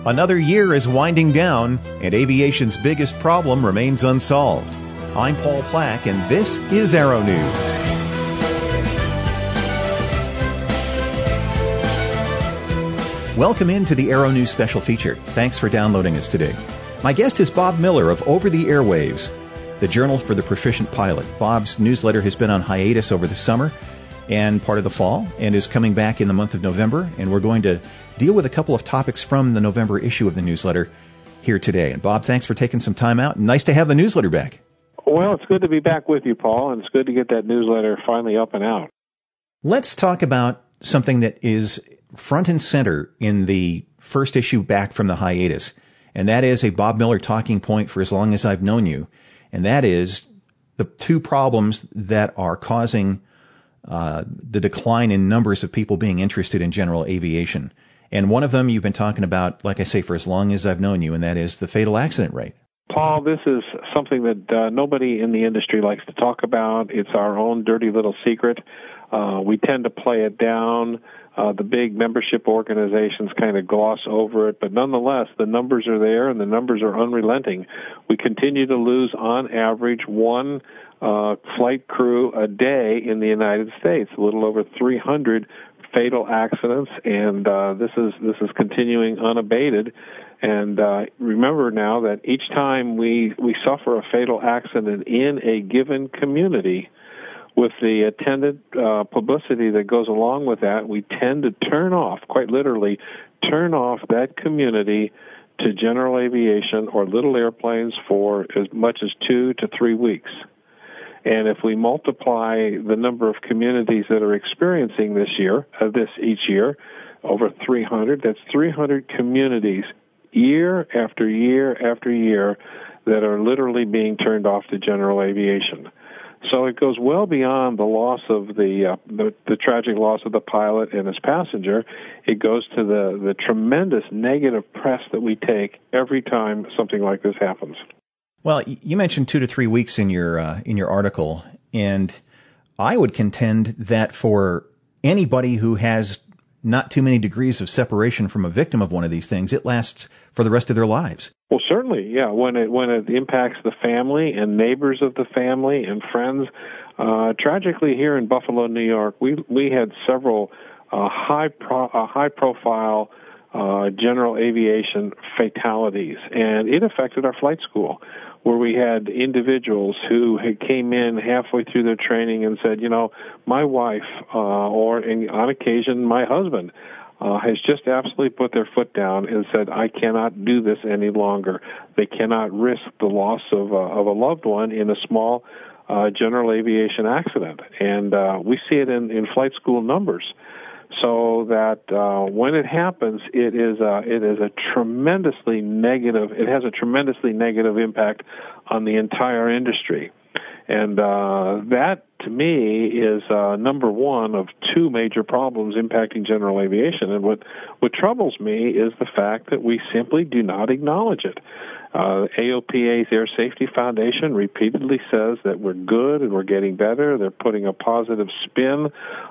Another year is winding down, and aviation's biggest problem remains unsolved. I'm Paul Plack, and this is Aero News. Welcome into the Aero News special feature. Thanks for downloading us today. My guest is Bob Miller of Over the Airwaves, the journal for the proficient pilot. Bob's newsletter has been on hiatus over the summer and part of the fall, and is coming back in the month of November, and we're going to deal with a couple of topics from the November issue of the newsletter here today. And Bob, thanks for taking some time out. Nice to have the newsletter back. Well, it's good to be back with you, Paul, and it's good to get that newsletter finally up and out. Let's talk about something that is front and center in the first issue back from the hiatus, and that is a Bob Miller talking point for as long as I've known you, and that is the two problems that are causing the decline in numbers of people being interested in general aviation. And one of them you've been talking about, like I say, for as long as I've known you, and that is the fatal accident rate. Paul, this is something that nobody in the industry likes to talk about. It's our own dirty little secret. We tend to play it down. The big membership organizations kind of gloss over it, but nonetheless, the numbers are there, and the numbers are unrelenting. We continue to lose, on average, one flight crew a day in the United States, a little over 300 fatal accidents, and this is continuing unabated. And remember now that each time we suffer a fatal accident in a given community, with the attendant publicity that goes along with that, we tend to turn off, quite literally, turn off that community to general aviation or little airplanes for as much as 2 to 3 weeks. And if we multiply the number of communities that are experiencing this each year, over 300, that's 300 communities year after year after year that are literally being turned off to general aviation. So it goes well beyond the loss of the tragic loss of the pilot and his passenger. It goes to the tremendous negative press that we take every time something like this happens. Well, you mentioned 2 to 3 weeks in your article, and I would contend that for anybody who has not too many degrees of separation from a victim of one of these things, it lasts for the rest of their lives. Well, certainly, yeah. When it impacts the family and neighbors of the family and friends, tragically here in Buffalo, New York, we had several high profile general aviation fatalities, and it affected our flight school, where we had individuals who came in halfway through their training and said, my wife, or on occasion my husband, has just absolutely put their foot down and said, I cannot do this any longer. They cannot risk the loss of a loved one in a small general aviation accident. And we see it in flight school numbers. So that when it happens, it is a tremendously negative. It has a tremendously negative impact on the entire industry, and that to me is number one of two major problems impacting general aviation. And what troubles me is the fact that we simply do not acknowledge it. AOPA's Air Safety Foundation repeatedly says that we're good and we're getting better. They're putting a positive spin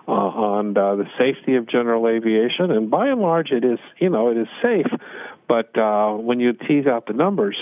on the safety of general aviation, and by and large, it is safe. But when you tease out the numbers,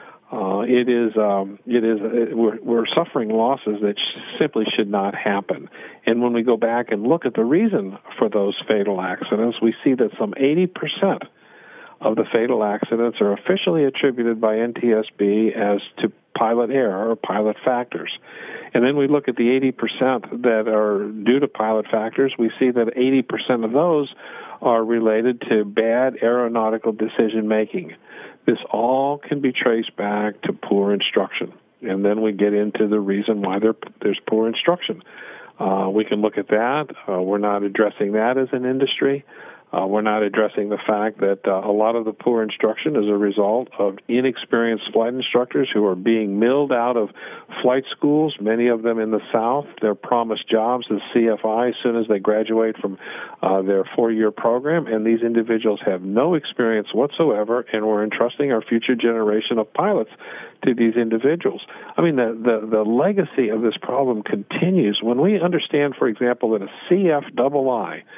we're suffering losses that simply should not happen. And when we go back and look at the reason for those fatal accidents, we see that some 80% of the fatal accidents are officially attributed by NTSB as to pilot error or pilot factors. And then we look at the 80% that are due to pilot factors. We see that 80% of those are related to bad aeronautical decision-making. This all can be traced back to poor instruction. And then we get into the reason why there's poor instruction. We can look at that. We're not addressing that as an industry. We're not addressing the fact that a lot of the poor instruction is a result of inexperienced flight instructors who are being milled out of flight schools, many of them in the South. They're promised jobs as CFI as soon as they graduate from their 4-year program, and these individuals have no experience whatsoever, and we're entrusting our future generation of pilots to these individuals. I mean, the legacy of this problem continues. When we understand, for example, that a CFII,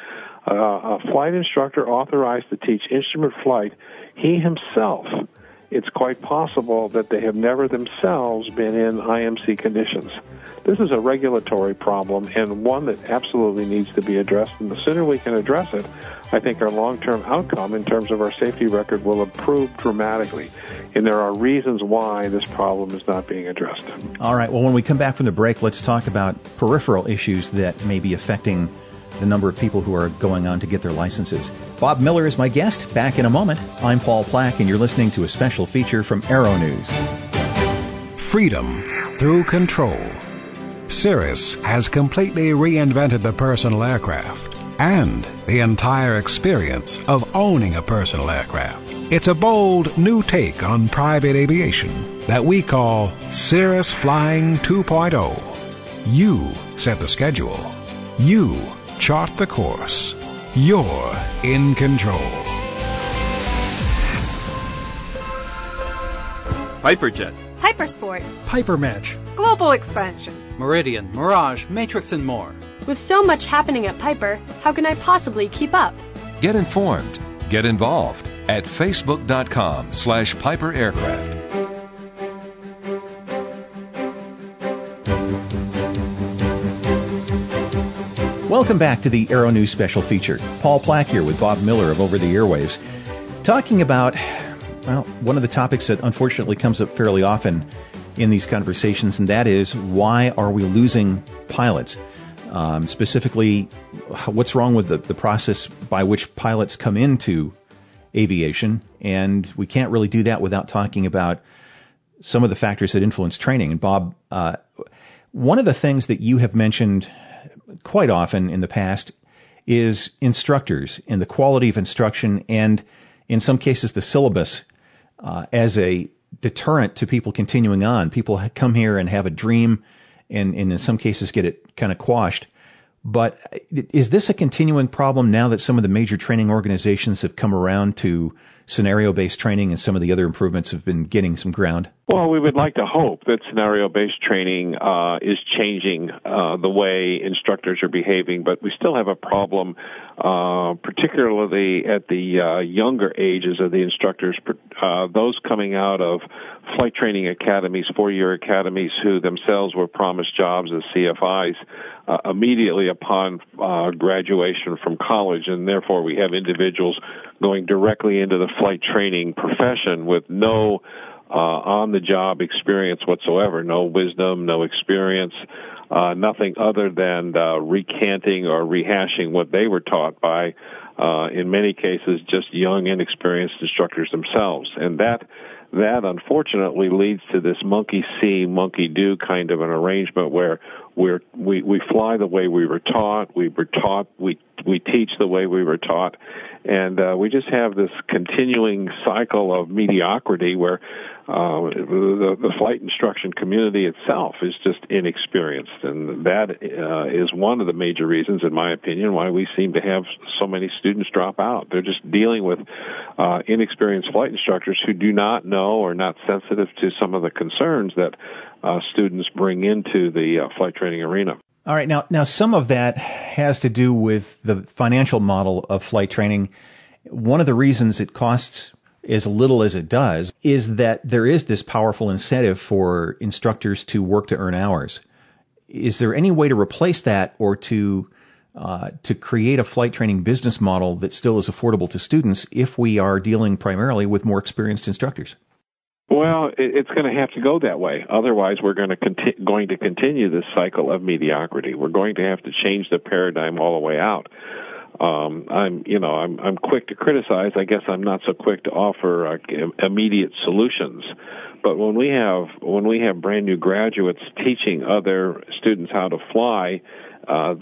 a flight instructor authorized to teach instrument flight, he himself, it's quite possible that they have never themselves been in IMC conditions. This is a regulatory problem and one that absolutely needs to be addressed, and the sooner we can address it, I think our long-term outcome in terms of our safety record will improve dramatically. And there are reasons why this problem is not being addressed. All right. Well, when we come back from the break, let's talk about peripheral issues that may be affecting the number of people who are going on to get their licenses. Bob Miller is my guest. Back in a moment. I'm Paul Plack, and you're listening to a special feature from Aero News. Freedom through control. Cirrus has completely reinvented the personal aircraft and the entire experience of owning a personal aircraft. It's a bold new take on private aviation that we call Cirrus Flying 2.0. You set the schedule. You chart the course. You're in control. Hyperjet, Hypersport, Hypermatch, Global Expansion, Meridian, Mirage, Matrix, and more. With so much happening at Piper, how can I possibly keep up? Get informed. Get involved at facebook.com/Piper Aircraft. Welcome back to the Aero News special feature. Paul Plack here with Bob Miller of Over the Airwaves, talking about, well, one of the topics that unfortunately comes up fairly often in these conversations, and that is, why are we losing pilots? Specifically, what's wrong with the process by which pilots come into aviation, and we can't really do that without talking about some of the factors that influence training. And Bob, one of the things that you have mentioned quite often in the past is instructors and the quality of instruction, and in some cases the syllabus as a deterrent to people continuing on. People come here and have a dream and in some cases get it kind of quashed. But is this a continuing problem now that some of the major training organizations have come around to scenario-based training and some of the other improvements have been getting some ground? Well, we would like to hope that scenario-based training is changing the way instructors are behaving, but we still have a problem, particularly at the younger ages of the instructors, those coming out of flight training academies, 4-year academies, who themselves were promised jobs as CFIs immediately upon graduation from college, and therefore we have individuals going directly into the flight training profession with no on-the-job experience whatsoever, no wisdom, no experience, nothing other than recanting or rehashing what they were taught by, in many cases, just young, inexperienced instructors themselves. And that unfortunately leads to this monkey see, monkey do kind of an arrangement where we fly the way we were taught, we teach the way we were taught, and we just have this continuing cycle of mediocrity where the flight instruction community itself is just inexperienced, and that is one of the major reasons, in my opinion, why we seem to have so many students drop out. They're just dealing with inexperienced flight instructors who do not know or not sensitive to some of the concerns that students bring into the flight training arena. All right. Now, some of that has to do with the financial model of flight training. One of the reasons it costs as little as it does is that there is this powerful incentive for instructors to work to earn hours. Is there any way to replace that, or to create a flight training business model that still is affordable to students if we are dealing primarily with more experienced instructors? Well, it's going to have to go that way. Otherwise, we're going to continue this cycle of mediocrity. We're going to have to change the paradigm all the way out. I'm quick to criticize. I guess I'm not so quick to offer immediate solutions. But when we have brand new graduates teaching other students how to fly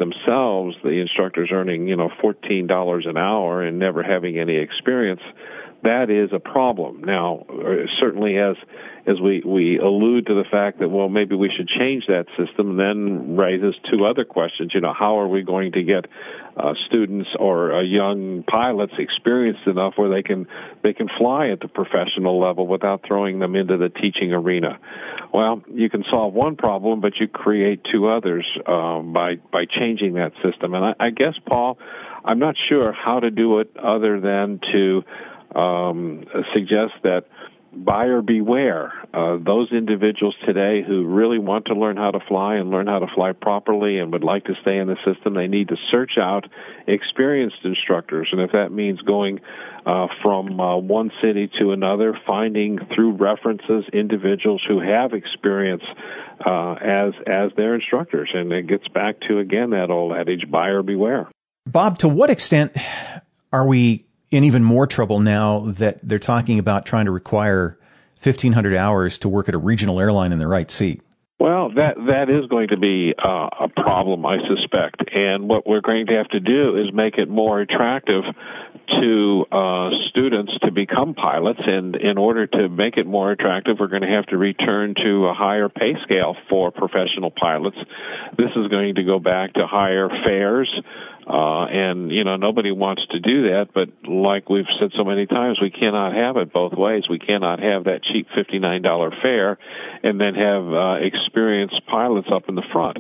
themselves, the instructors earning $14 an hour and never having any experience, that is a problem. Now, certainly as we allude to the fact that, well, maybe we should change that system, then raises two other questions. How are we going to get students or young pilots experienced enough where they can fly at the professional level without throwing them into the teaching arena? Well, you can solve one problem, but you create two others by changing that system. And I guess, Paul, I'm not sure how to do it other than to suggest that buyer beware. Those individuals today who really want to learn how to fly and learn how to fly properly and would like to stay in the system, they need to search out experienced instructors. And if that means going from one city to another, finding through references individuals who have experience as their instructors. And it gets back to, again, that old adage, buyer beware. Bob, to what extent are we in even more trouble now that they're talking about trying to require 1,500 hours to work at a regional airline in the right seat? Well, that is going to be a problem, I suspect. And what we're going to have to do is make it more attractive to students to become pilots. And in order to make it more attractive, we're going to have to return to a higher pay scale for professional pilots. This is going to go back to higher fares. And, nobody wants to do that, but like we've said so many times, we cannot have it both ways. We cannot have that cheap $59 fare and then have experienced pilots up in the front.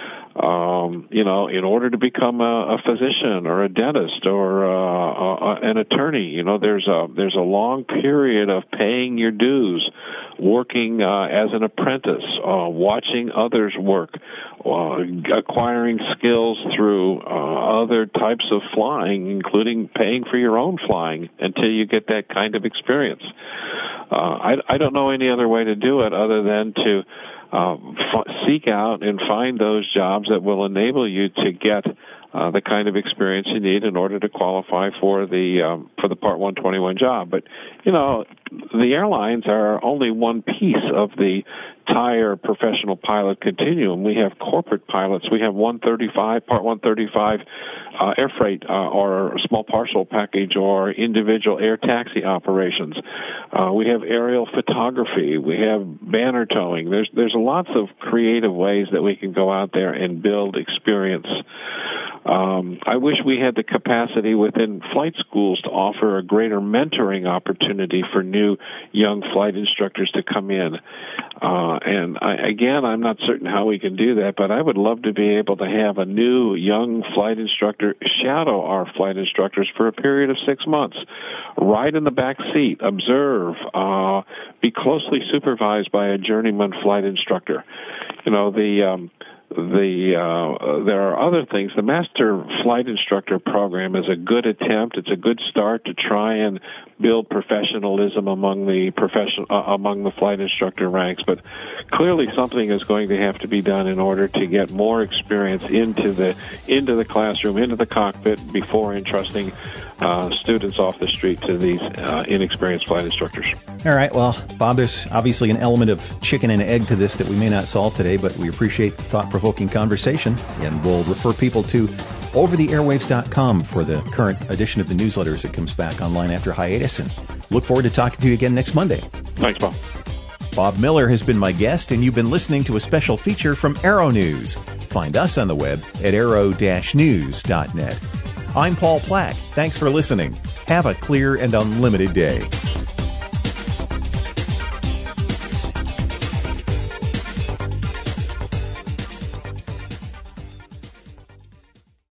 In order to become a physician or a dentist or an attorney, there's a long period of paying your dues, working as an apprentice, watching others work, acquiring skills through other types of flying, including paying for your own flying until you get that kind of experience. I don't know any other way to do it other than to seek out and find those jobs that will enable you to get the kind of experience you need in order to qualify for the Part 121 job. But the airlines are only one piece of the entire professional pilot continuum. We have corporate pilots. We have Part 135 air freight or small parcel package or individual air taxi operations. We have aerial photography. We have banner towing. There's lots of creative ways that we can go out there and build experience. I wish we had the capacity within flight schools to offer a greater mentoring opportunity for new young flight instructors to come in. I'm not certain how we can do that, but I would love to be able to have a new young flight instructor shadow our flight instructors for a period of 6 months. Ride in the back seat, observe, be closely supervised by a journeyman flight instructor. There are other things. The Master Flight Instructor program is a good attempt. It's a good start to try and build professionalism among the flight instructor ranks. But clearly, something is going to have to be done in order to get more experience into the classroom, into the cockpit before entrusting students off the street to these inexperienced flight instructors. All right. Well, Bob, there's obviously an element of chicken and egg to this that we may not solve today, but we appreciate the thought-provoking conversation, and we'll refer people to overtheairwaves.com for the current edition of the newsletter as it comes back online after hiatus, and look forward to talking to you again next Monday. Thanks, Bob. Bob Miller has been my guest, and you've been listening to a special feature from Aero News. Find us on the web at aero-news.net. I'm Paul Plack. Thanks for listening. Have a clear and unlimited day.